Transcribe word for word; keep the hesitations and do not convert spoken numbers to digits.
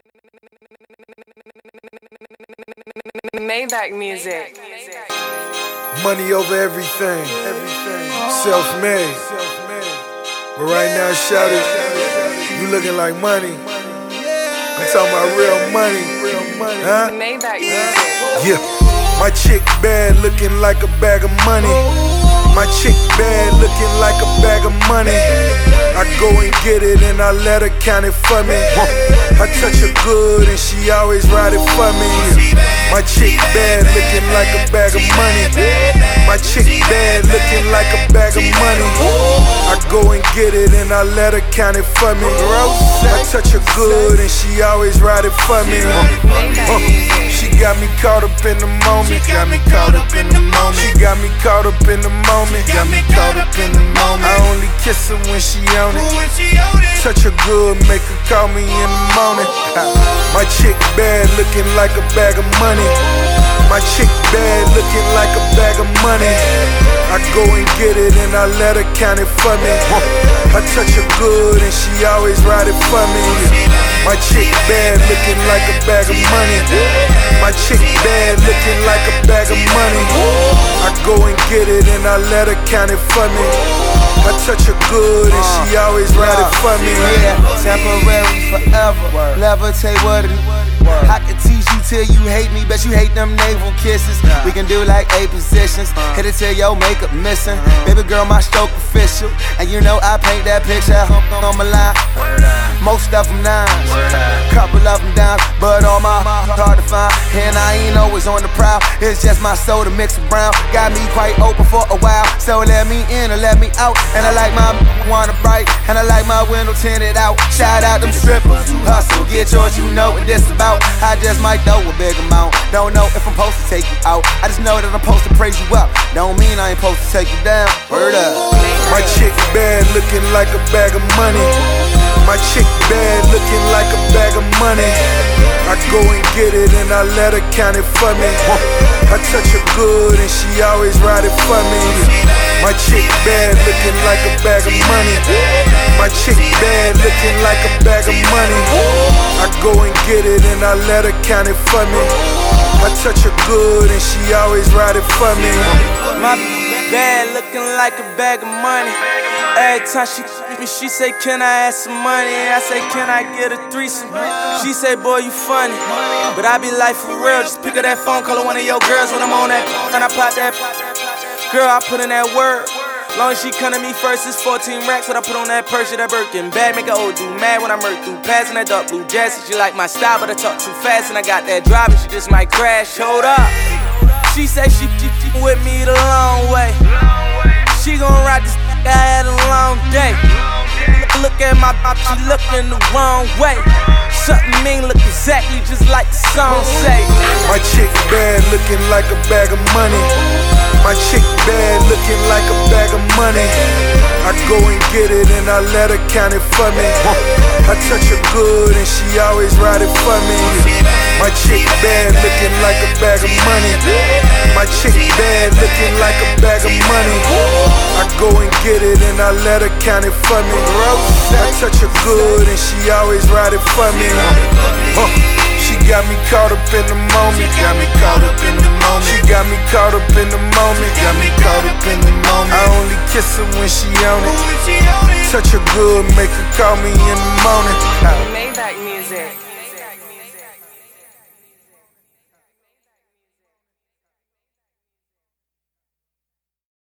Maybach music. Money over everything. Everything. Self-made. But right now, shout it. You looking like money. I'm talking about real money. Real money. Huh? Maybach music. Yeah. My chick bad, looking like a bag of money. My chick bad, looking like a bag of money. I go and get it and I let her count it for me. I touch her good and she always ride it for me. My chick bad, looking like a bag of money. My chick bad, looking like a bag of money. I go and get it and I let her count it for me. I touch her good and she always ride it for me. Uh, she got me caught up in the moment. Got me caught up in the moment. She got me caught up in the moment. Got me caught up in the moment. I only kiss her when she on it. Touch her good, make her call me in the morning. My chick bad, looking like a bag of money. My chick bad, looking like a bag of money. I go and get it and I let her count it for me. I touch her good and she always ride it for me. My chick bad, looking like a bag of money. My chick bad, looking like a bag of money. I go and get it and I let her count it for me. I touch her good and she always ride it for me. Yeah, temporary forever. Levitate what it is. I can teach you till you hate me, bet you hate them navel kisses. We can do like eight positions, hit it till your makeup missing. Baby girl, my stroke official, and you know I paint that picture on my line. Most of them nines, couple of them downs, but on my hard to find. And I ain't always on the prowl, it's just my soda mixed with brown. Got me quite open for a while, so let me in or let me out. And I like my wanna bright, and I like my window tinted out. Shout out them strippers who hustle, get yours, you know what this about. I just might throw a big amount, don't know if I'm supposed to take you out. I just know that I'm supposed to praise you up, don't mean I ain't supposed to take you down. Word up. My chick bad, looking like a bag of money. My chick bad, looking like a bag of money. I go and get it and I let her count it for me. I touch her good and she always ride it for me. My chick bad, looking like a bag of money. My chick bad, looking like a bag of money. I go and get it and I let her count it for me. I touch her good and she always ride it for me. My bad looking like a bag of money. Every time she me, she say, can I have some money? I say, can I get a threesome? She say, boy, you funny. But I be like, for real, just pick up that phone, call her one of your girls when I'm on that. And I pop that. Girl, I put in that word. Long as she come to me first, it's fourteen racks. What I put on that purse, that Birkin bag, make her old dude mad when I murk through. Passing that dark blue jacket, she like my style, but I talk too fast. And I got that drive, and she just might crash. Hold up. She say she, she, she with me the long way. She gon' ride this, I had a long day. Look at my pop, she looking the wrong way. Something mean look exactly just like the song say. My chick bad, looking like a bag of money. My chick bad, looking like a bag of money. I go and get it and I let her count it for me. I touch her good and she always ride it for me. My chick bad, looking like a bag of money. My chick bad, looking like a bag of money. I go and get it and I let her count it for me. I touch her good and she always ride it for me. Uh, she got me caught up in the moment. Got me caught up in the moment. She got me caught up in the moment. Got me caught up in the moment. I only kiss her when she on it. Touch her good, make her call me in the morning. Maybach music.